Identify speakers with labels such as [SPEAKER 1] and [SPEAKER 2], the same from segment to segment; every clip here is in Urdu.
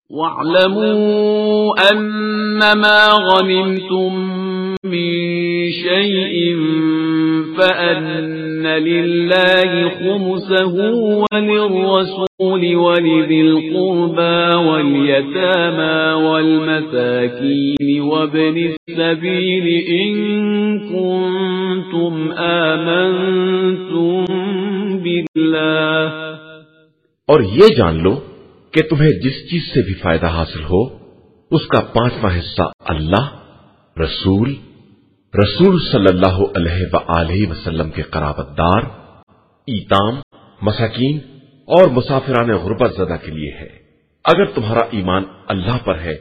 [SPEAKER 1] وَاعْلَمُوا أَنَّمَا غَنِمْتُم مِّن شَيْءٍ فَأَنَّ لِلَّهِ خُمُسَهُ وَلِلرَّسُولِ وَلِذِي الْقُرْبَى وَالْيَتَامَى وَالْمَسَاكِينِ وَابْنِ السَّبِيلِ إِن كُنتُمْ آمَنتُم بِاللَّهِ۔
[SPEAKER 2] اور یہ جان لو کہ تمہیں جس چیز سے بھی فائدہ حاصل ہو اس کا 5واں حصہ اللہ، رسول صلی اللہ علیہ وآلہ وسلم کے قرابت دار، ایتام، مساکین اور مسافران غربت زدہ کے لیے ہے، اگر تمہارا ایمان اللہ پر ہے۔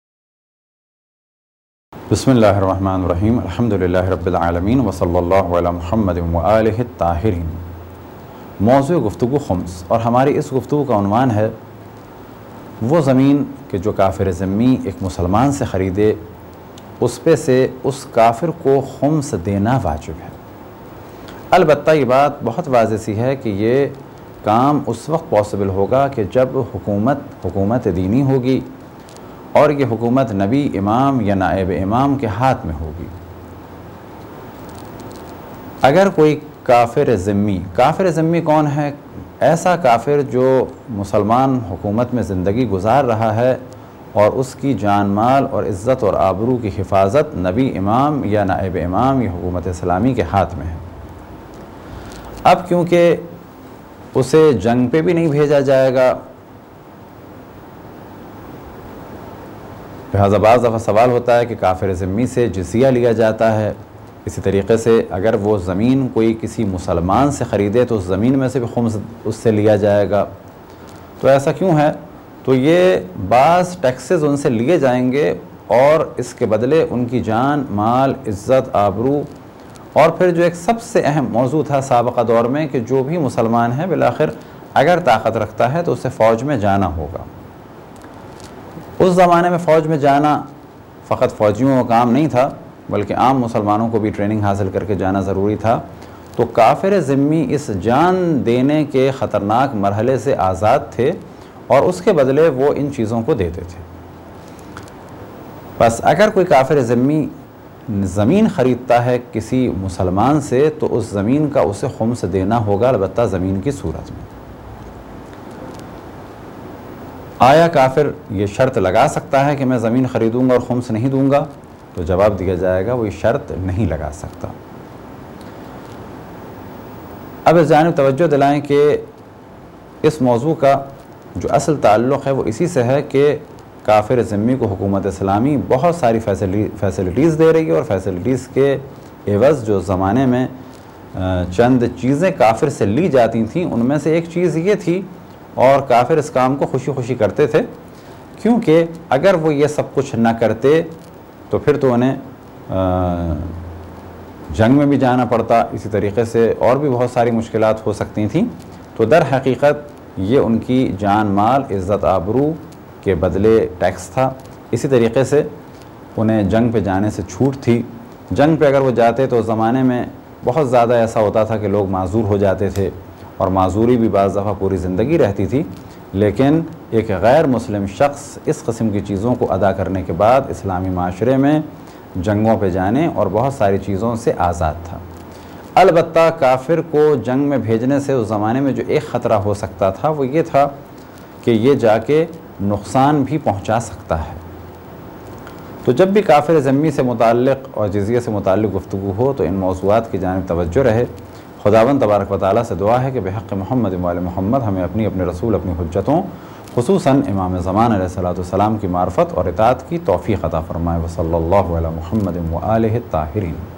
[SPEAKER 3] بسم اللہ الرحمن الرحیم، الحمدللہ رب العالمین، وصلی اللہ علی محمد وآلہ الطاہرین۔ موضوع گفتگو خمس، اور ہماری اس گفتگو کا عنوان ہے وہ زمین کہ جو کافر ذمی ایک مسلمان سے خریدے، اس پہ سے اس کافر کو خمس دینا واجب ہے۔ البتہ یہ بات بہت واضح سی ہے کہ یہ کام اس وقت پاسبل ہوگا کہ جب حکومت دینی ہوگی، اور یہ حکومت نبی، امام یا نائب امام کے ہاتھ میں ہوگی۔ اگر کوئی کافر ذمی کون ہے؟ ایسا کافر جو مسلمان حکومت میں زندگی گزار رہا ہے اور اس کی جان مال اور عزت اور آبرو کی حفاظت نبی، امام یا نائب امام یا حکومت اسلامی کے ہاتھ میں ہے۔ اب کیونکہ اسے جنگ پہ بھی نہیں بھیجا جائے گا، لہذا بعض دفعہ سوال ہوتا ہے کہ کافر ذمی سے جزیہ لیا جاتا ہے۔ اسی طریقے سے اگر وہ زمین کوئی کسی مسلمان سے خریدے تو اس زمین میں سے بھی خمس اس سے لیا جائے گا۔ تو ایسا کیوں ہے؟ تو یہ بعض ٹیکسز ان سے لیے جائیں گے اور اس کے بدلے ان کی جان، مال، عزت، آبرو، اور پھر جو ایک سب سے اہم موضوع تھا سابقہ دور میں کہ جو بھی مسلمان ہے بالآخر اگر طاقت رکھتا ہے تو اسے فوج میں جانا ہوگا۔ اس زمانے میں فوج میں جانا فقط فوجیوں کا کام نہیں تھا، بلکہ عام مسلمانوں کو بھی ٹریننگ حاصل کر کے جانا ضروری تھا۔ تو کافر ذمی اس جان دینے کے خطرناک مرحلے سے آزاد تھے اور اس کے بدلے وہ ان چیزوں کو دیتے تھے۔ بس اگر کوئی کافر ذمی زمین خریدتا ہے کسی مسلمان سے تو اس زمین کا اسے خمس دینا ہوگا، البتہ زمین کی صورت میں۔ آیا کافر یہ شرط لگا سکتا ہے کہ میں زمین خریدوں گا اور خمس نہیں دوں گا؟ تو جواب دیا جائے گا وہ یہ شرط نہیں لگا سکتا۔ اب اس جانب توجہ دلائیں کہ اس موضوع کا جو اصل تعلق ہے وہ اسی سے ہے کہ کافر ذمی کو حکومت اسلامی بہت ساری فیسلٹیز دے رہی ہے، اور فیسلٹیز کے عوض جو زمانے میں چند چیزیں کافر سے لی جاتی تھیں ان میں سے ایک چیز یہ تھی، اور کافر اس کام کو خوشی خوشی کرتے تھے، کیونکہ اگر وہ یہ سب کچھ نہ کرتے تو پھر تو انہیں جنگ میں بھی جانا پڑتا، اسی طریقے سے اور بھی بہت ساری مشکلات ہو سکتی تھیں۔ تو در حقیقت یہ ان کی جان، مال، عزت، آبرو کے بدلے ٹیکس تھا۔ اسی طریقے سے انہیں جنگ پہ جانے سے چھوٹ تھی۔ جنگ پہ اگر وہ جاتے تو اس زمانے میں بہت زیادہ ایسا ہوتا تھا کہ لوگ معذور ہو جاتے تھے، اور معذوری بھی بعض دفعہ پوری زندگی رہتی تھی، لیکن ایک غیر مسلم شخص اس قسم کی چیزوں کو ادا کرنے کے بعد اسلامی معاشرے میں جنگوں پہ جانے اور بہت ساری چیزوں سے آزاد تھا۔ البتہ کافر کو جنگ میں بھیجنے سے اس زمانے میں جو ایک خطرہ ہو سکتا تھا وہ یہ تھا کہ یہ جا کے نقصان بھی پہنچا سکتا ہے۔ تو جب بھی کافر ذمی سے متعلق اور جزیہ سے متعلق گفتگو ہو تو ان موضوعات کی جانب توجہ رہے۔ خداوند تبارک و تعالیٰ سے دعا ہے کہ بحق محمد و آل محمد ہمیں اپنے رسول، اپنی حجتوں، خصوصاً امام زمان علیہ السلام کی معرفت اور اطاعت کی توفیق عطا فرمائے۔ وصلی اللہ علی محمد و آلہ الطاہرین۔